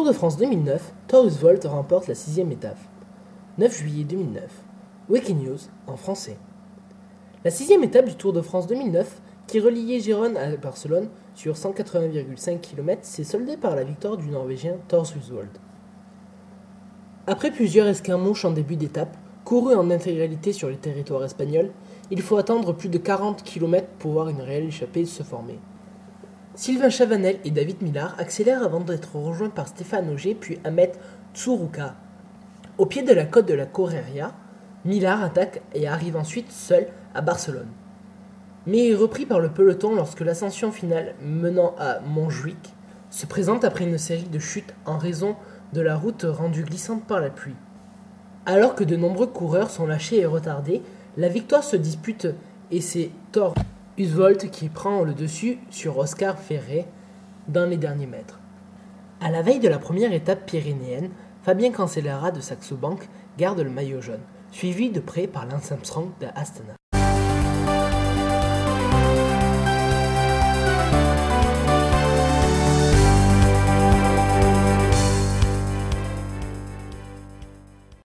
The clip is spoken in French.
Tour de France 2009, Teuns Volt remporte la 6e étape. 9 juillet 2009. Wikinews en français. La 6e étape du Tour de France 2009, qui reliait Gérone à Barcelone sur 180,5 km, s'est soldée par la victoire du Norvégien Teuns Volt. Après plusieurs escarmouches en début d'étape, courus en intégralité sur le territoire espagnol, il faut attendre plus de 40 km pour voir une réelle échappée se former. Sylvain Chavanel et David Millar accélèrent avant d'être rejoints par Stéphane Ogier puis Ahmet Tsuruka. Au pied de la côte de la Correria, Millar attaque et arrive ensuite seul à Barcelone. Mais est repris par le peloton lorsque l'ascension finale menant à Montjuïc se présente après une série de chutes en raison de la route rendue glissante par la pluie. Alors que de nombreux coureurs sont lâchés et retardés, la victoire se dispute et c'est Teuns Volt qui prend le dessus sur Oscar Ferrer dans les derniers mètres. À la veille de la première étape pyrénéenne, Fabien Cancellara de Saxo Bank garde le maillot jaune, suivi de près par Lance Armstrong de Astana.